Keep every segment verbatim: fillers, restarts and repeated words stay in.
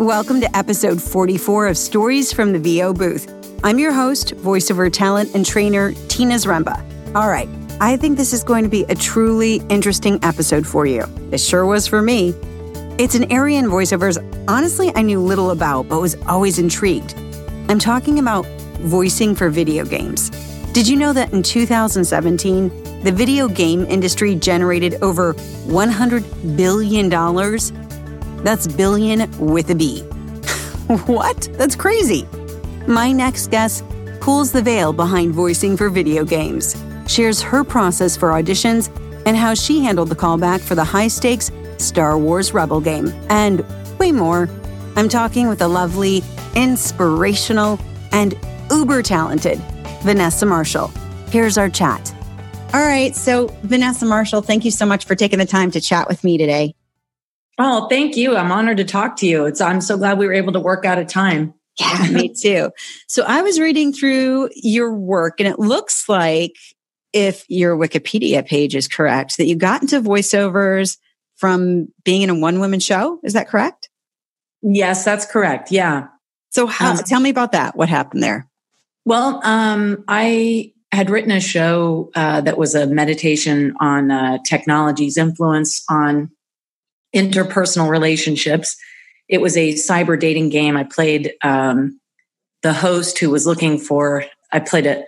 Welcome to episode forty-four of Stories from the V O Booth. I'm your host, voiceover talent and trainer, Tina Zaremba. All right, I think this is going to be a truly interesting episode for you. It sure was for me. It's an area in voiceovers, honestly, I knew little about, but was always intrigued. I'm talking about voicing for video games. Did you know that in two thousand seventeen, the video game industry generated over one hundred billion dollars? That's billion with a B. What? That's crazy. My next guest pulls the veil behind voicing for video games, shares her process for auditions, and how she handled the callback for the high-stakes Star Wars Rebel game, and way more. I'm talking with the lovely, inspirational, and uber-talented Vanessa Marshall. Here's our chat. All right, so Vanessa Marshall, thank you so much for taking the time to chat with me today. Oh, thank you. I'm honored to talk to you. It's I'm so glad we were able to work out a time. Yeah, me too. So I was reading through your work, and it looks like, if your Wikipedia page is correct, that you got into voiceovers from being in a one-woman show. Is that correct? Yes, that's correct. Yeah. So how, um, tell me about that. What happened there? Well, um, I had written a show uh, that was a meditation on uh, technology's influence on interpersonal relationships. It was a cyber dating game. I played um, the host who was looking for, I played a,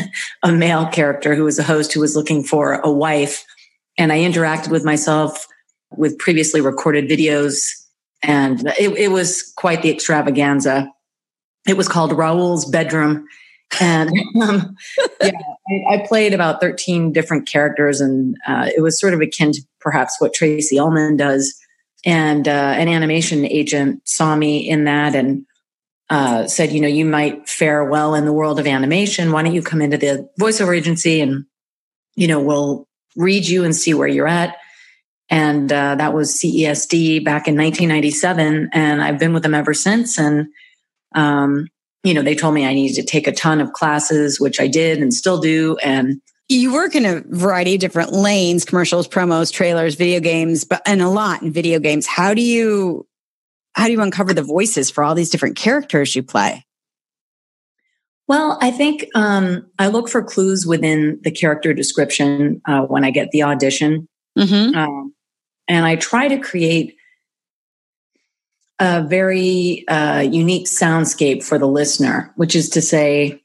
a male character who was a host who was looking for a wife. And I interacted with myself with previously recorded videos. And it, it was quite the extravaganza. It was called Raoul's Bedroom. And um, yeah, I, I played about thirteen different characters, and uh, it was sort of akin to perhaps what Tracy Ullman does. And uh, an animation agent saw me in that and uh, said, you know, you might fare well in the world of animation. Why don't you come into the voiceover agency and, you know, we'll read you and see where you're at. And uh, that was C E S D back in nineteen ninety-seven. And I've been with them ever since. And, um, you know, they told me I needed to take a ton of classes, which I did and still do. And you work in a variety of different lanes, commercials, promos, trailers, video games, but and a lot in video games. How do you how do you uncover the voices for all these different characters you play? Well, I think um, I look for clues within the character description uh, when I get the audition. Mm-hmm. Um, and I try to create a very uh, unique soundscape for the listener, which is to say,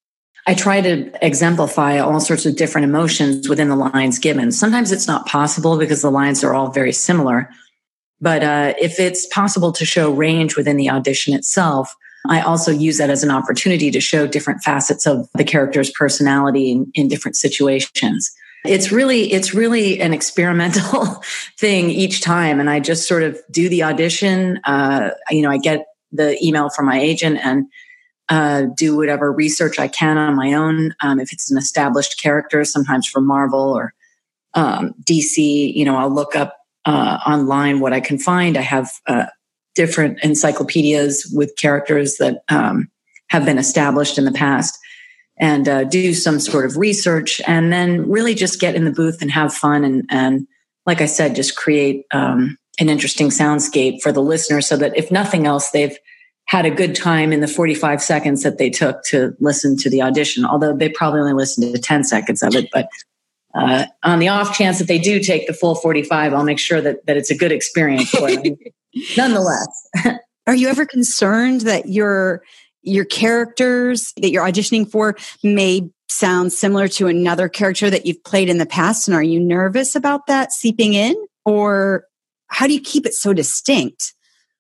I try to exemplify all sorts of different emotions within the lines given. Sometimes it's not possible because the lines are all very similar. But uh, if it's possible to show range within the audition itself, I also use that as an opportunity to show different facets of the character's personality in, in different situations. It's really, it's really an experimental thing each time. And I just sort of do the audition. Uh, you know, I get the email from my agent and uh, do whatever research I can on my own. Um, if it's an established character, sometimes from Marvel or um, D C, you know, I'll look up uh, online what I can find. I have uh, different encyclopedias with characters that um, have been established in the past. And uh, do some sort of research, and then really just get in the booth and have fun. And, and like I said, just create um, an interesting soundscape for the listener so that if nothing else, they've had a good time in the forty-five seconds that they took to listen to the audition, although they probably only listened to ten seconds of it. But uh, on the off chance that they do take the full forty-five, I'll make sure that, that it's a good experience for them. Nonetheless. Are you ever concerned that you're your characters that you're auditioning for may sound similar to another character that you've played in the past? And are you nervous about that seeping in? Or how do you keep it so distinct?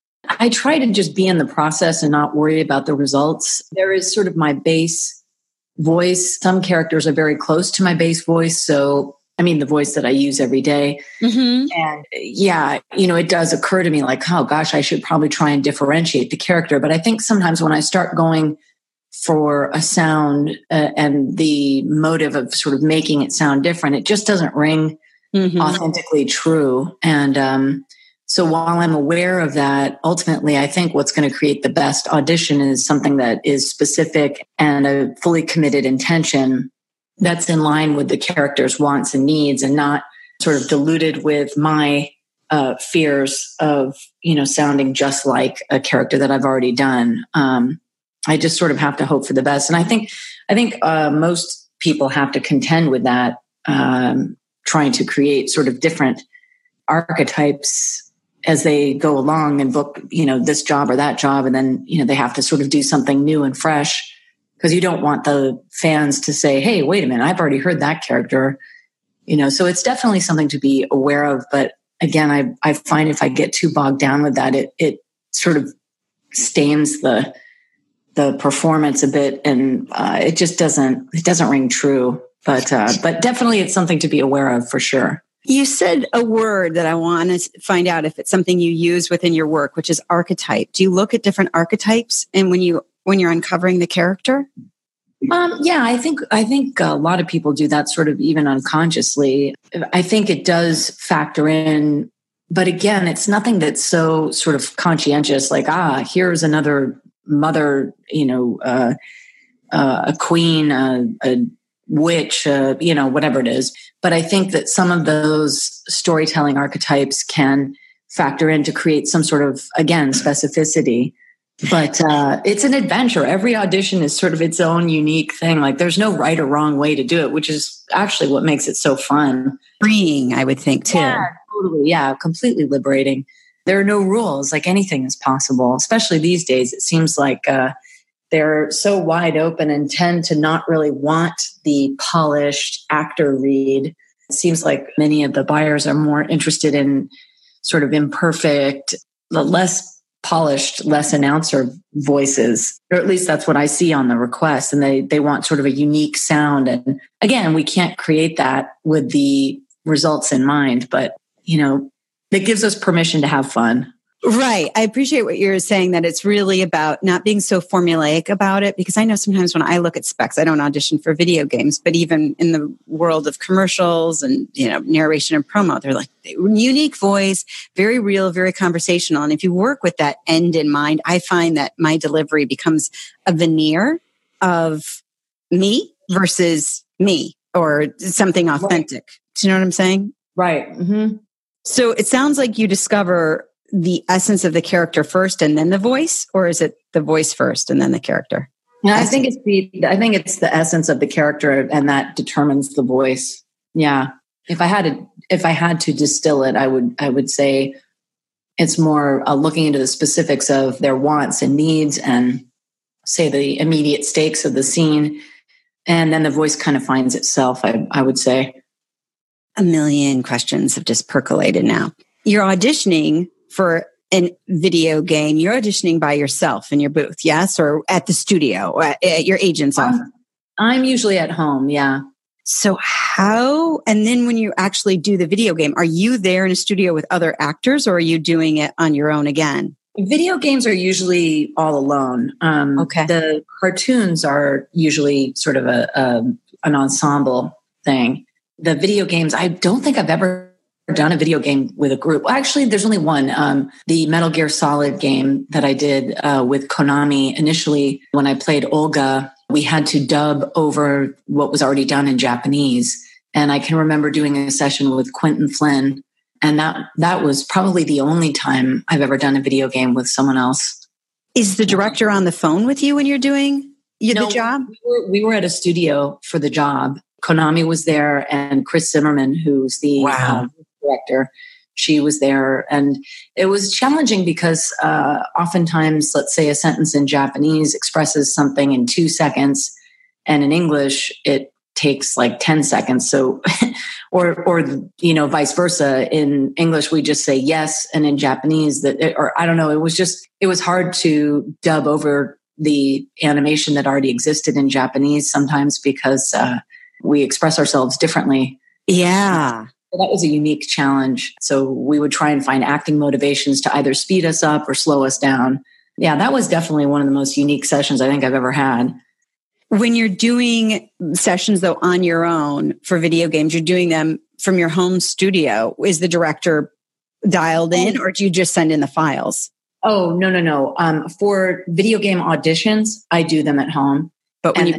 I try to just be in the process and not worry about the results. There is sort of my base voice. Some characters are very close to my base voice. So, I mean, the voice that I use every day. Mm-hmm. And yeah, you know, it does occur to me like, oh gosh, I should probably try and differentiate the character. But I think sometimes when I start going for a sound uh, and the motive of sort of making it sound different, it just doesn't ring mm-hmm. authentically true. And um, so while I'm aware of that, ultimately, I think what's going to create the best audition is something that is specific and a fully committed intention that's in line with the character's wants and needs, and not sort of diluted with my uh, fears of, you know, sounding just like a character that I've already done. Um, I just sort of have to hope for the best. And I think, I think uh, most people have to contend with that, um, trying to create sort of different archetypes as they go along and book, you know, this job or that job. And then, you know, they have to sort of do something new and fresh because you don't want the fans to say, hey, wait a minute, I've already heard that character, you know, so it's definitely something to be aware of. But again, I, I find if I get too bogged down with that, it, it sort of stains the, the performance a bit. And uh, it just doesn't, it doesn't ring true, but, uh, but definitely it's something to be aware of for sure. You said a word that I want to find out if it's something you use within your work, which is archetype. Do you look at different archetypes and when you when you're uncovering the character? Um, yeah, I think I think a lot of people do that sort of even unconsciously. I think it does factor in, but again, it's nothing that's so sort of conscientious. Like, ah, here's another mother, you know, uh, uh, a queen, uh, a witch, uh, you know, whatever it is. But I think that some of those storytelling archetypes can factor in to create some sort of, again, specificity. But uh, it's an adventure. Every audition is sort of its own unique thing. Like there's no right or wrong way to do it, which is actually what makes it so fun. Freeing, I would think, too. Yeah, totally. Yeah, completely liberating. There are no rules. Like anything is possible, especially these days. It seems like uh, they're so wide open and tend to not really want the polished actor read. It seems like many of the buyers are more interested in sort of imperfect, less polished, less announcer voices, or at least that's what I see on the request. And they they want sort of a unique sound. And again, we can't create that with the results in mind, but you know, it gives us permission to have fun. Right. I appreciate what you're saying, that it's really about not being so formulaic about it, because I know sometimes when I look at specs, I don't audition for video games, but even in the world of commercials and, you know, narration and promo, they're like unique voice, very real, very conversational. And if you work with that end in mind, I find that my delivery becomes a veneer of me versus me or something authentic. Right. Do you know what I'm saying? Right. Mm-hmm. So it sounds like you discover the essence of the character first and then the voice, or is it the voice first and then the character? Yeah, I think it's the I think it's the essence of the character, and that determines the voice. Yeah. If I had to if I had to distill it, I would I would say it's more uh, looking into the specifics of their wants and needs and say the immediate stakes of the scene, and then the voice kind of finds itself, I I would say. A million questions have just percolated now. You're auditioning for a video game. You're auditioning by yourself in your booth, yes? Or at the studio, or at, at your agent's um, office? I'm usually at home, yeah. So how, and then when you actually do the video game, are you there in a studio with other actors, or are you doing it on your own again? Video games are usually all alone. Um, okay. The cartoons are usually sort of a, a an ensemble thing. The video games, I don't think I've ever done a video game with a group. Well, actually, there's only one. Um, the Metal Gear Solid game that I did uh, with Konami. Initially, when I played Olga, we had to dub over what was already done in Japanese. And I can remember doing a session with Quentin Flynn. And that that was probably the only time I've ever done a video game with someone else. Is the director on the phone with you when you're doing you, no, the job? We were, we were at a studio for the job. Konami was there, and Chris Zimmerman, who's the wow. uh, director, she was there. And it was challenging because uh, oftentimes, let's say a sentence in Japanese expresses something in two seconds, and in English, it takes like ten seconds. So, or, or, you know, vice versa. In English, we just say yes. And in Japanese that, or I don't know, it was just, it was hard to dub over the animation that already existed in Japanese sometimes because uh, we express ourselves differently. Yeah. So that was a unique challenge. So we would try and find acting motivations to either speed us up or slow us down. Yeah, that was definitely one of the most unique sessions I think I've ever had. When you're doing sessions, though, on your own for video games, you're doing them from your home studio. Is the director dialed in, or do you just send in the files? Oh, no, no, no. Um, for video game auditions, I do them at home. But when and you book?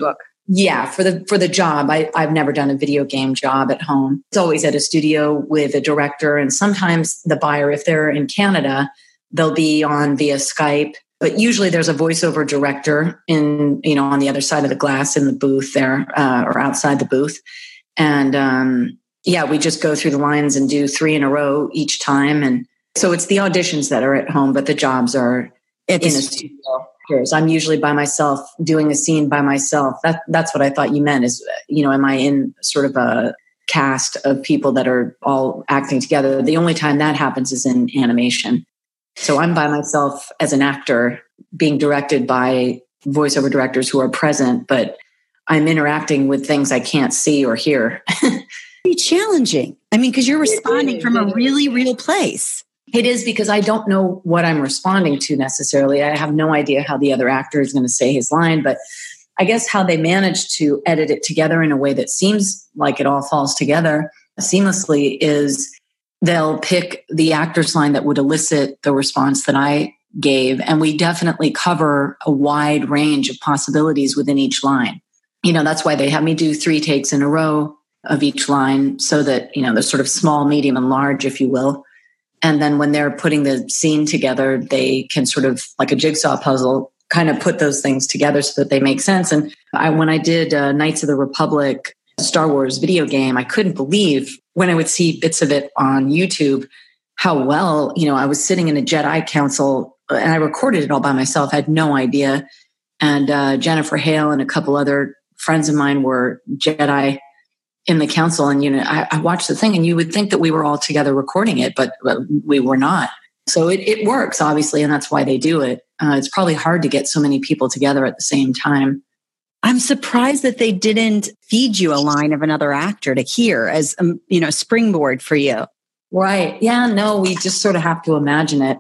Yeah, for the for the job, I, I've never done a video game job at home. It's always at a studio with a director, and sometimes the buyer, if they're in Canada, they'll be on via Skype. But usually, there's a voiceover director in you know on the other side of the glass in the booth there uh, or outside the booth, and um, yeah, we just go through the lines and do three in a row each time, and so it's the auditions that are at home, but the jobs are it's, in a studio. I'm usually by myself doing a scene by myself. That that's what I thought you meant is, you know, am I in sort of a cast of people that are all acting together? The only time that happens is in animation. So I'm by myself as an actor being directed by voiceover directors who are present, but I'm interacting with things I can't see or hear. It's challenging. I mean, because you're responding from a really real place. It is, because I don't know what I'm responding to necessarily. I have no idea how the other actor is going to say his line, but I guess how they manage to edit it together in a way that seems like it all falls together seamlessly is they'll pick the actor's line that would elicit the response that I gave. And we definitely cover a wide range of possibilities within each line. You know, that's why they have me do three takes in a row of each line so that, you know, they're sort of small, medium, and large, if you will. And then when they're putting the scene together, they can sort of, like a jigsaw puzzle, kind of put those things together so that they make sense. And I, when I did uh, Knights of the Republic, Star Wars video game, I couldn't believe when I would see bits of it on YouTube, how well, you know, I was sitting in a Jedi council and I recorded it all by myself. I had no idea. And uh, Jennifer Hale and a couple other friends of mine were Jedi in the council. And, you know, I, I watched the thing and you would think that we were all together recording it, but, but we were not. So it, it works, obviously, and that's why they do it. Uh, it's probably hard to get so many people together at the same time. I'm surprised that they didn't feed you a line of another actor to hear as, um, you know, springboard for you. Right. Yeah, no, we just sort of have to imagine it.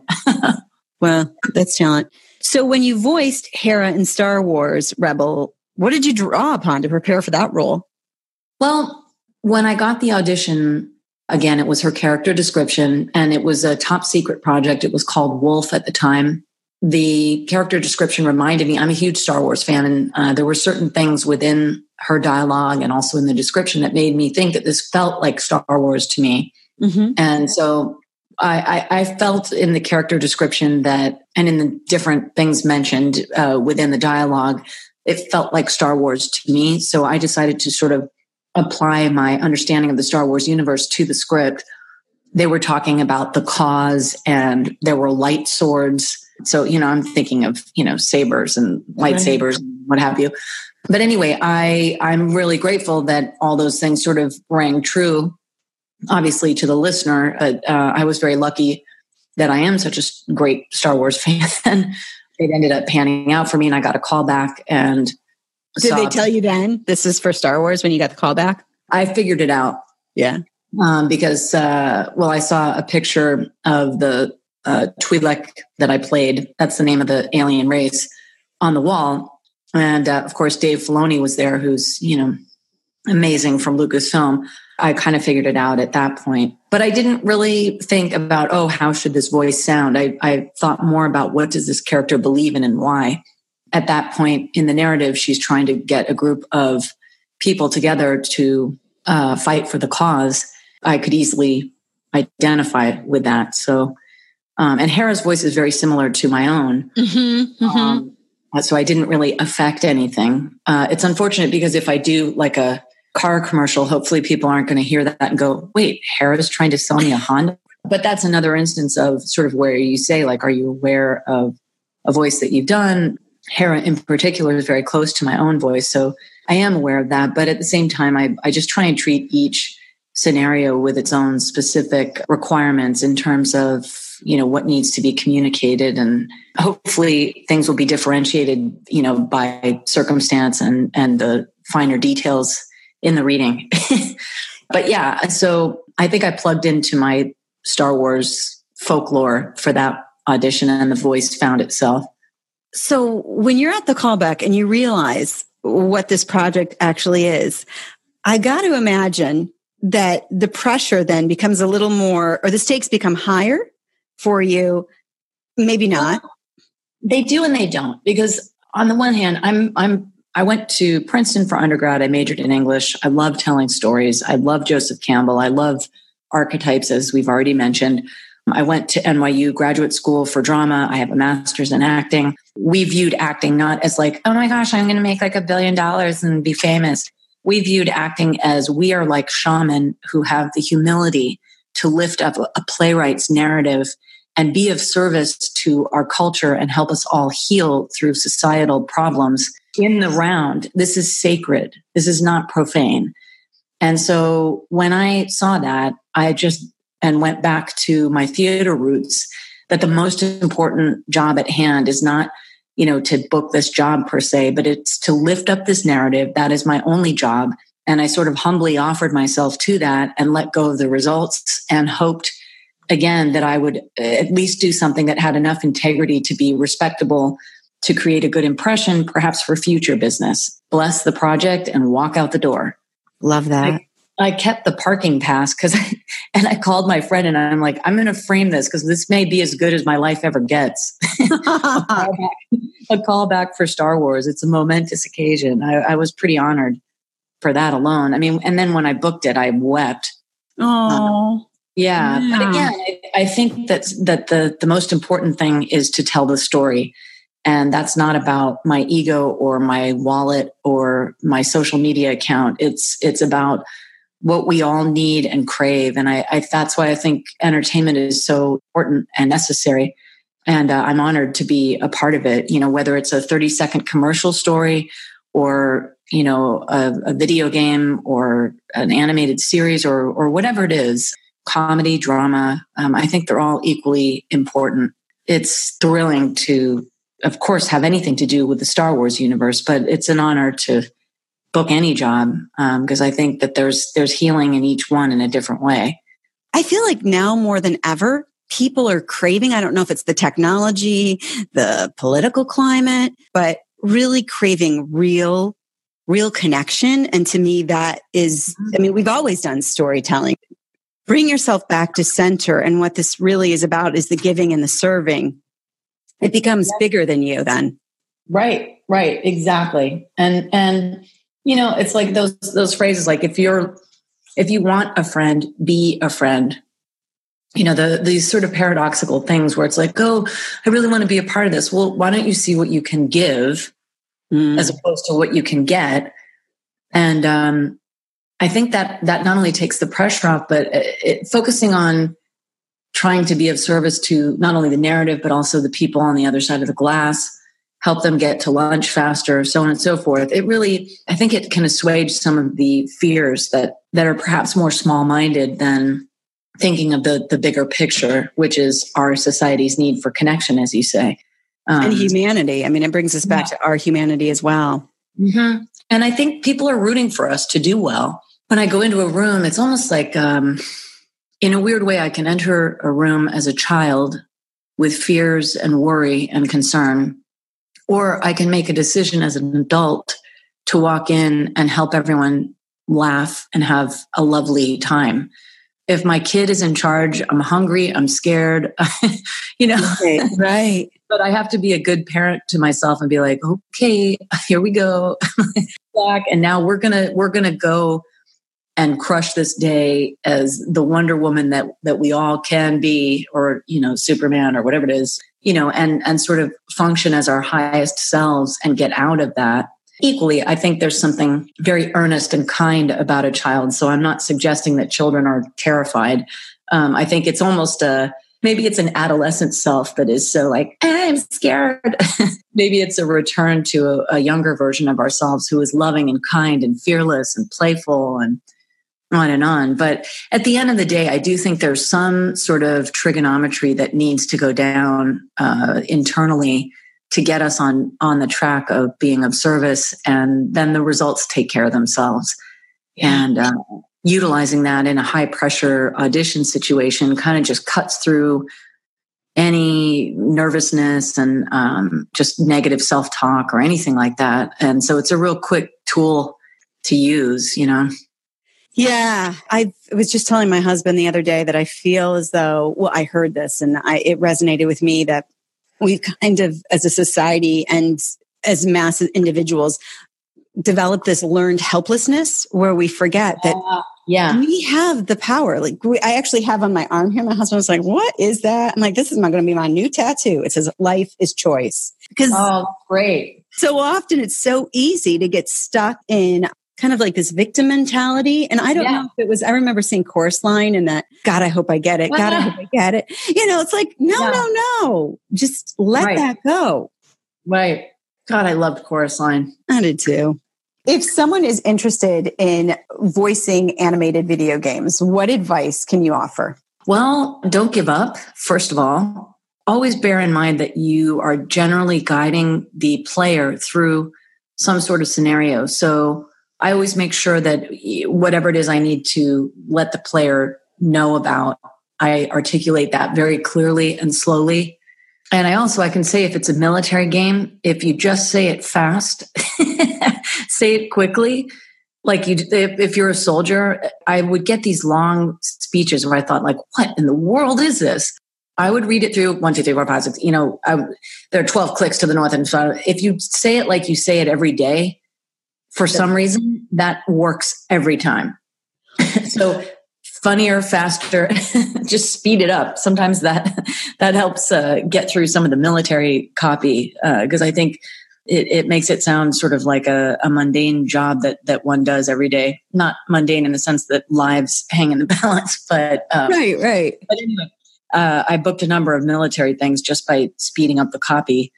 Well, that's talent. So when you voiced Hera in Star Wars Rebel, what did you draw upon to prepare for that role? Well, when I got the audition, again, it was her character description, and it was a top secret project. It was called Wolf at the time. The character description reminded me, I'm a huge Star Wars fan, and uh, there were certain things within her dialogue and also in the description that made me think that this felt like Star Wars to me. Mm-hmm. And so I, I, I felt in the character description that, and in the different things mentioned uh, within the dialogue, it felt like Star Wars to me. So I decided to sort of apply my understanding of the Star Wars universe to the script. They were talking about the cause and there were light swords. So, you know, I'm thinking of, you know, sabers and lightsabers, right, and what have you. But anyway, I, I'm really grateful that all those things sort of rang true, obviously, to the listener. Uh, uh, I was very lucky that I am such a great Star Wars fan. It ended up panning out for me and I got a call back. And did they tell you then this is for Star Wars when you got the call back? I figured it out. Yeah. Um, because, uh, well, I saw a picture of the uh, Twi'lek that I played. That's the name of the alien race on the wall. And uh, of course, Dave Filoni was there, who's, you know, amazing from Lucasfilm. I kind of figured it out at that point. But I didn't really think about, oh, how should this voice sound? I, I thought more about what does this character believe in and why. At that point in the narrative, she's trying to get a group of people together to uh, fight for the cause. I could easily identify with that. So, um, and Hera's voice is very similar to my own. Mm-hmm, mm-hmm. Um, so I didn't really affect anything. Uh, it's unfortunate because if I do like a car commercial, hopefully people aren't going to hear that and go, wait, Hera's trying to sell me a Honda. But that's another instance of sort of where you say, like, are you aware of a voice that you've done? Hera in particular is very close to my own voice. So I am aware of that. But at the same time, I, I just try and treat each scenario with its own specific requirements in terms of, you know, what needs to be communicated. And hopefully things will be differentiated, you know, by circumstance and, and the finer details in the reading. But yeah, so I think I plugged into my Star Wars folklore for that audition and the voice found itself. So when you're at the callback and you realize what this project actually is, I got to imagine that the pressure then becomes a little more, or the stakes become higher for you. Maybe not. They do and they don't, because on the one hand, I'm I'm I went to Princeton for undergrad. I majored in English. I love telling stories. I love Joseph Campbell. I love archetypes, as we've already mentioned. I went to N Y U graduate school for drama. I have a master's in acting. We viewed acting not as like, oh my gosh, I'm going to make like a billion dollars and be famous. We viewed acting as we are like shaman who have the humility to lift up a playwright's narrative and be of service to our culture and help us all heal through societal problems in the round. This is sacred. This is not profane. And so when I saw that, I just and went back to my theater roots, that the most important job at hand is not, you know, to book this job per se, but it's to lift up this narrative. That is my only job. And I sort of humbly offered myself to that and let go of the results and hoped, again, that I would at least do something that had enough integrity to be respectable, to create a good impression, perhaps for future business. Bless the project and walk out the door. Love that. I, I kept the parking pass because, and I called my friend and I'm like, I'm going to frame this because this may be as good as my life ever gets. a, callback, a callback for Star Wars. It's a momentous occasion. I, I was pretty honored for that alone. I mean, and then when I booked it, I wept. Oh, uh, yeah. yeah. But again, I, I think that that the the most important thing is to tell the story. And that's not about my ego or my wallet or my social media account. It's it's about what we all need and crave. And I, I that's why I think entertainment is so important and necessary. And uh, I'm honored to be a part of it, you know, whether it's a thirty second commercial story or, you know, a, a video game or an animated series or or whatever it is, comedy, drama. Um, I think they're all equally important. It's thrilling to, of course, have anything to do with the Star Wars universe, but it's an honor to book any job because um, I think that there's there's healing in each one in a different way. I feel like now more than ever, people are craving, I don't know if it's the technology, the political climate, but really craving real, real connection. And to me, that is, I mean, we've always done storytelling. Bring yourself back to center. And what this really is about is the giving and the serving. It becomes bigger than you then. Right, right, exactly. And, and, you know, it's like those, those phrases, like if you're, if you want a friend, be a friend. You know, the, these sort of paradoxical things where it's like, oh, I really want to be a part of this. Well, why don't you see what you can give mm. as opposed to what you can get? And, um, I think that that not only takes the pressure off, but it, it, focusing on trying to be of service to not only the narrative, but also the people on the other side of the glass, help them get to lunch faster, so on and so forth. It really, I think it can assuage some of the fears that, that are perhaps more small-minded than thinking of the, the bigger picture, which is our society's need for connection, as you say. Um, and humanity. I mean, it brings us back yeah. to our humanity as well. Mm-hmm. And I think people are rooting for us to do well. When I go into a room, it's almost like, um, in a weird way, I can enter a room as a child with fears and worry and concern, or I can make a decision as an adult to walk in and help everyone laugh and have a lovely time. If my kid is in charge, I'm hungry, I'm scared, you know. Right, right. But I have to be a good parent to myself and be like, okay, here we go. Back, and now we're gonna we're gonna go and crush this day as the Wonder Woman that that we all can be, or you know, Superman or whatever it is, you know, and and sort of function as our highest selves and get out of that. Equally, I think there's something very earnest and kind about a child. So I'm not suggesting that children are terrified. Um, I think it's almost a, maybe it's an adolescent self that is so like, I'm scared. Maybe it's a return to a, a younger version of ourselves who is loving and kind and fearless and playful and on and on. But at the end of the day, I do think there's some sort of trigonometry that needs to go down uh, internally to get us on, on the track of being of service. And then the results take care of themselves. Yeah. And uh, utilizing that in a high pressure audition situation kind of just cuts through any nervousness and um, just negative self-talk or anything like that. And so it's a real quick tool to use, you know? Yeah. I was just telling my husband the other day that I feel as though, well, I heard this and I, it resonated with me that we've kind of, as a society and as massive individuals, develop this learned helplessness where we forget that uh, yeah. we have the power. Like we, I actually have on my arm here, my husband was like, what is that? I'm like, this is not going to be my new tattoo. It says life is choice. Because oh, great. So often it's so easy to get stuck in kind of like this victim mentality. And I don't yeah. know if it was, I remember seeing Chorus Line and that, God, I hope I get it. God, I hope I get it. You know, it's like, no, yeah. no, no. Just let right. that go. Right. God, I loved Chorus Line. I did too. If someone is interested in voicing animated video games, what advice can you offer? Well, don't give up, first of all. Always bear in mind that you are generally guiding the player through some sort of scenario. So I always make sure that whatever it is I need to let the player know about, I articulate that very clearly and slowly. And I also, I can say if it's a military game, if you just say it fast, say it quickly, like you, if, if you're a soldier, I would get these long speeches where I thought like, what in the world is this? I would read it through one, two, three, four, five, six. You know, I, there are twelve clicks to the north and south. If you say it like you say it every day, for some reason, that works every time. So funnier, faster, just speed it up. Sometimes that that helps uh, get through some of the military copy because uh, I think it, it makes it sound sort of like a, a mundane job that that one does every day. Not mundane in the sense that lives hang in the balance, but um, right, right. But anyway. Uh, I booked a number of military things just by speeding up the copy.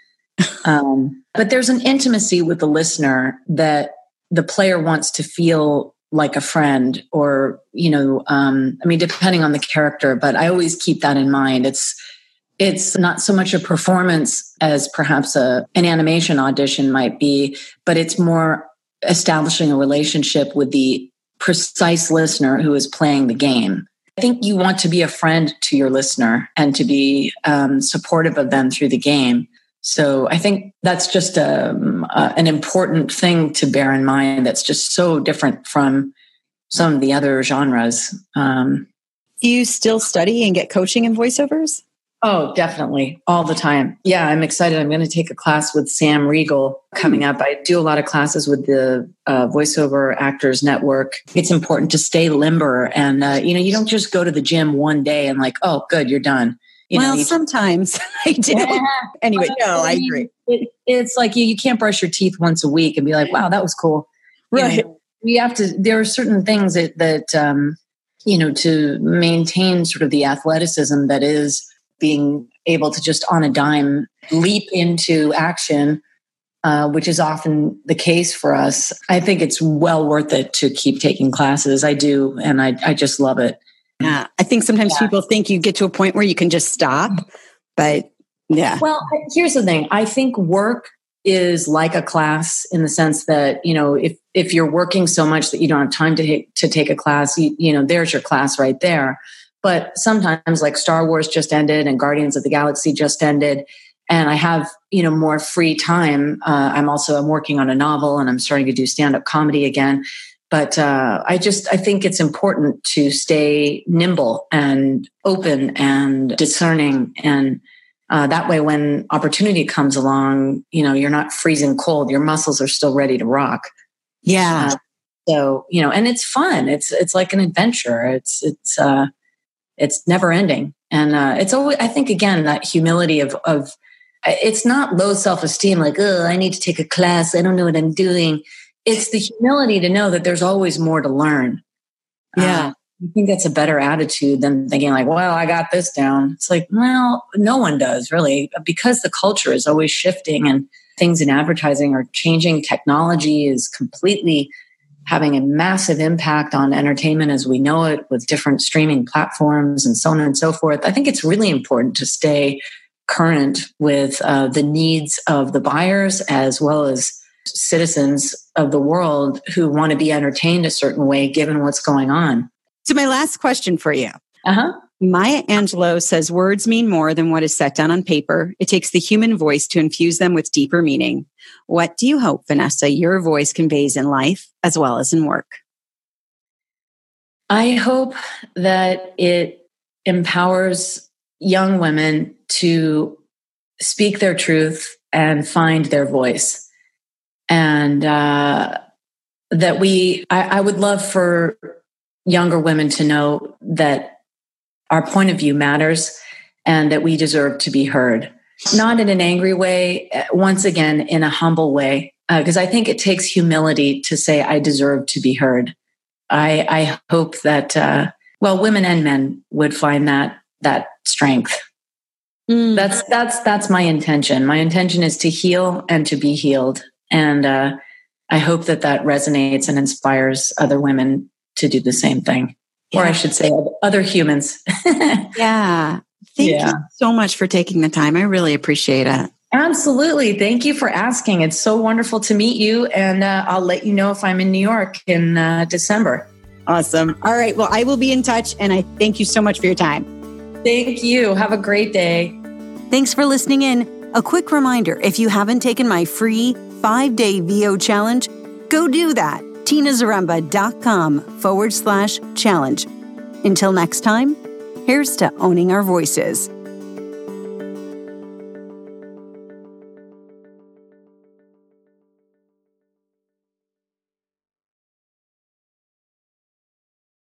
Um, but there's an intimacy with the listener that the player wants to feel like a friend or, you know, um, I mean, depending on the character, but I always keep that in mind. It's, it's not so much a performance as perhaps a, an animation audition might be, but it's more establishing a relationship with the precise listener who is playing the game. I think you want to be a friend to your listener and to be um, supportive of them through the game. So I think that's just um, uh, an important thing to bear in mind that's just so different from some of the other genres. Um, Do you still study and get coaching in voiceovers? Oh, definitely. All the time. Yeah, I'm excited. I'm going to take a class with Sam Riegel coming up. I do a lot of classes with the uh, Voiceover Actors Network. It's important to stay limber. And, uh, you know, you don't just go to the gym one day and like, oh, good, you're done. You well, know, sometimes I do. Yeah. Anyway, no, I agree. It, it's like you, you can't brush your teeth once a week and be like, wow, that was cool. Right. You know, we have to, there are certain things that, that um, you know, to maintain sort of the athleticism that is being able to just on a dime leap into action, uh, which is often the case for us. I think it's well worth it to keep taking classes. I do. And I, I just love it. Yeah. I think sometimes yeah. people think you get to a point where you can just stop, but yeah. Well, here's the thing. I think work is like a class in the sense that, you know, if, if you're working so much that you don't have time to, to take a class, you, you know, there's your class right there. But sometimes like Star Wars just ended and Guardians of the Galaxy just ended. And I have, you know, more free time. Uh, I'm also, I'm working on a novel and I'm starting to do stand-up comedy again. But uh, I just, I think it's important to stay nimble and open and discerning. And uh, that way, when opportunity comes along, you know, you're not freezing cold. Your muscles are still ready to rock. Yeah. Uh, so, you know, and it's fun. It's, it's like an adventure. It's, it's, uh, It's never ending. And uh, it's always, I think, again, that humility of, of it's not low self-esteem, like, oh, I need to take a class. I don't know what I'm doing. It's the humility to know that there's always more to learn. Yeah. Uh, I think that's a better attitude than thinking like, well, I got this down. It's like, well, no one does really, because the culture is always shifting and things in advertising are changing. Technology is completely having a massive impact on entertainment as we know it with different streaming platforms and so on and so forth. I think it's really important to stay current with uh, the needs of the buyers as well as citizens of the world who want to be entertained a certain way given what's going on. So my last question for you. Uh-huh. Maya Angelou says words mean more than what is set down on paper. It takes the human voice to infuse them with deeper meaning. What do you hope, Vanessa, your voice conveys in life as well as in work? I hope that it empowers young women to speak their truth and find their voice. And uh, that we, I, I would love for younger women to know that our point of view matters and that we deserve to be heard. Not in an angry way, once again, in a humble way, because uh, I think it takes humility to say, I deserve to be heard. I, I hope that, uh, well, women and men would find that that strength. Mm. That's that's that's my intention. My intention is to heal and to be healed. And uh, I hope that that resonates and inspires other women to do the same thing. Yeah. Or I should say other humans. Yeah. Thank yeah. you so much for taking the time. I really appreciate it. Absolutely. Thank you for asking. It's so wonderful to meet you. And uh, I'll let you know if I'm in New York in uh, December. Awesome. All right. Well, I will be in touch. And I thank you so much for your time. Thank you. Have a great day. Thanks for listening in. A quick reminder, if you haven't taken my free five-day V O challenge, go do that. tinazaremba.com forward slash challenge. Until next time, here's to owning our voices.